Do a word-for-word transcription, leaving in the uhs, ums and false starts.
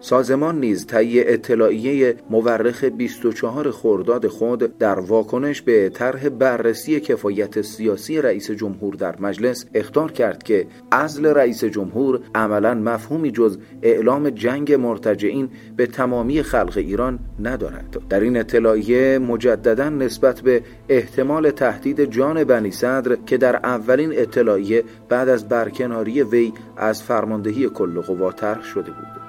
سازمان نیز طی اطلاعیه مورخ بیست و چهارم خرداد خود در واکنش به طرح بررسی کفایت سیاسی رئیس جمهور در مجلس اخطار کرد که عزل رئیس جمهور عملاً مفهومی جز اعلام جنگ مرتجعین به تمامی خلق ایران ندارد. در این اطلاعیه مجدداً نسبت به احتمال تهدید جان بنی صدر که در اولین اطلاعیه بعد از برکناری وی از فرماندهی کل قوا طرح شده بود